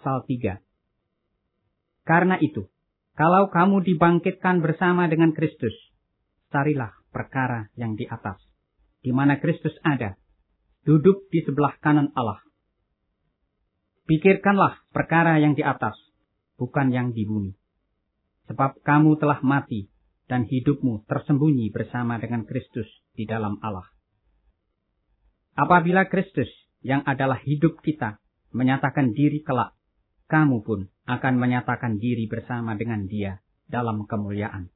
pasal 3. Karena itu, kalau kamu dibangkitkan bersama dengan Kristus, carilah perkara yang di atas, di mana Kristus ada, duduk di sebelah kanan Allah. Pikirkanlah perkara yang di atas, bukan yang di bumi. Sebab kamu telah mati, dan hidupmu tersembunyi bersama dengan Kristus di dalam Allah. Apabila Kristus, yang adalah hidup kita, menyatakan diri kelak, kamu pun akan menyatakan diri bersama dengan Dia dalam kemuliaan.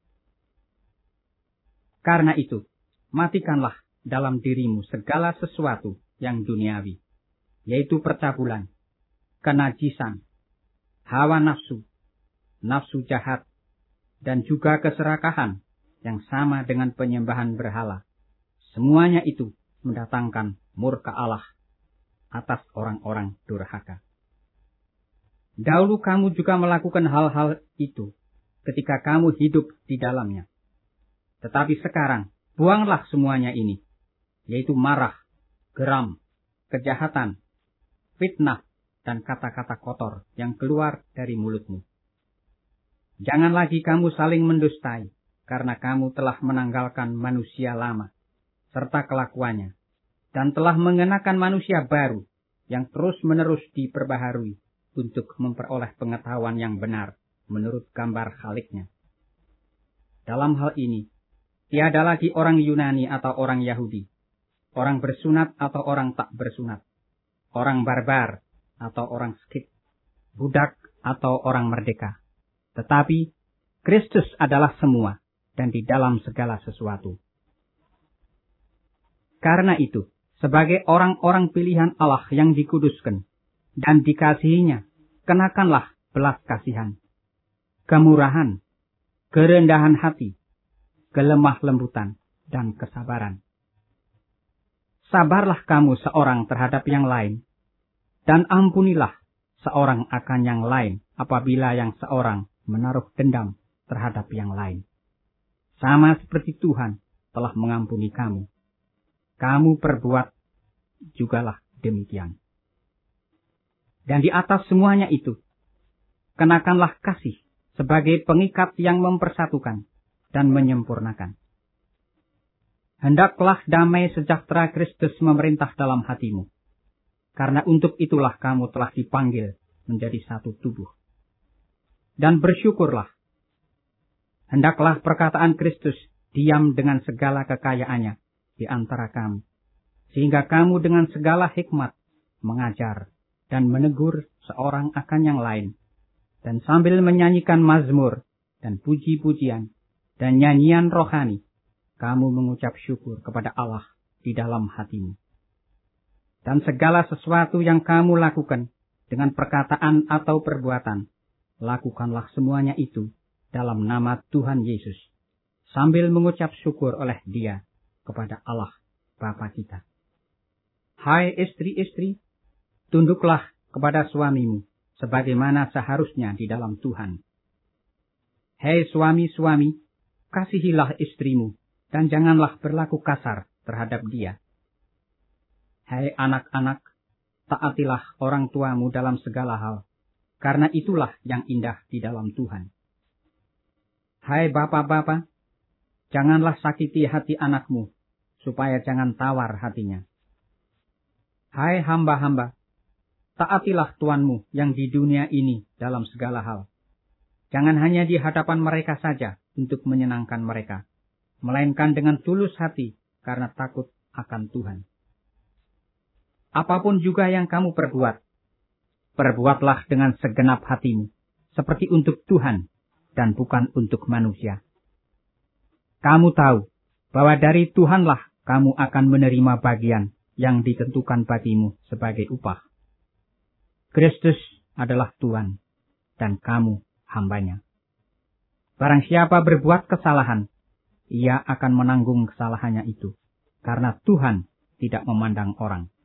Karena itu, matikanlah dalam dirimu segala sesuatu yang duniawi, yaitu percabulan, kenajisan, hawa nafsu, nafsu jahat, dan juga keserakahan yang sama dengan penyembahan berhala. Semuanya itu mendatangkan murka Allah atas orang-orang durhaka. Dahulu kamu juga melakukan hal-hal itu ketika kamu hidup di dalamnya. Tetapi sekarang, buanglah semuanya ini, yaitu marah, geram, kejahatan, fitnah, dan kata-kata kotor yang keluar dari mulutmu. Jangan lagi kamu saling mendustai, karena kamu telah menanggalkan manusia lama, serta kelakuannya, dan telah mengenakan manusia baru, yang terus-menerus diperbaharui, untuk memperoleh pengetahuan yang benar, menurut gambar Khaliknya. Dalam hal ini, tiada lagi orang Yunani atau orang Yahudi, orang bersunat atau orang tak bersunat, orang barbar atau orang Skit, budak atau orang merdeka. Tetapi Kristus adalah semua dan di dalam segala sesuatu. Karena itu, sebagai orang-orang pilihan Allah yang dikuduskan dan dikasihinya, kenakanlah belas kasihan, kemurahan, kerendahan hati, kelemah lembutan, dan kesabaran. Sabarlah kamu seorang terhadap yang lain, dan ampunilah seorang akan yang lain apabila yang seorang menaruh dendam terhadap yang lain. Sama seperti Tuhan telah mengampuni kamu, kamu perbuat jugalah demikian. Dan di atas semuanya itu, kenakanlah kasih sebagai pengikat yang mempersatukan dan menyempurnakan. Hendaklah damai sejahtera Kristus memerintah dalam hatimu, karena untuk itulah kamu telah dipanggil menjadi satu tubuh. Dan bersyukurlah. Hendaklah perkataan Kristus diam dengan segala kekayaannya di antara kamu, sehingga kamu dengan segala hikmat mengajar dan menegur seorang akan yang lain, dan sambil menyanyikan mazmur dan puji-pujian dan nyanyian rohani, kamu mengucap syukur kepada Allah di dalam hatimu. Dan segala sesuatu yang kamu lakukan dengan perkataan atau perbuatan, lakukanlah semuanya itu dalam nama Tuhan Yesus, sambil mengucap syukur oleh Dia kepada Allah Bapa kita. Hai istri-istri, tunduklah kepada suamimu, sebagaimana seharusnya di dalam Tuhan. Hei suami-suami, kasihilah istrimu, dan janganlah berlaku kasar terhadap dia. Hei anak-anak, taatilah orang tuamu dalam segala hal, karena itulah yang indah di dalam Tuhan. Hai bapak-bapak, janganlah sakiti hati anakmu, supaya jangan tawar hatinya. Hai hamba-hamba, taatilah tuanmu yang di dunia ini dalam segala hal. Jangan hanya di hadapan mereka saja untuk menyenangkan mereka, melainkan dengan tulus hati karena takut akan Tuhan. Apapun juga yang kamu perbuat, perbuatlah dengan segenap hatimu, seperti untuk Tuhan dan bukan untuk manusia. Kamu tahu bahwa dari Tuhanlah kamu akan menerima bagian yang ditentukan bagimu sebagai upah. Kristus adalah Tuhan, dan kamu hambanya. Barang siapa berbuat kesalahan, ia akan menanggung kesalahannya itu, karena Tuhan tidak memandang orang.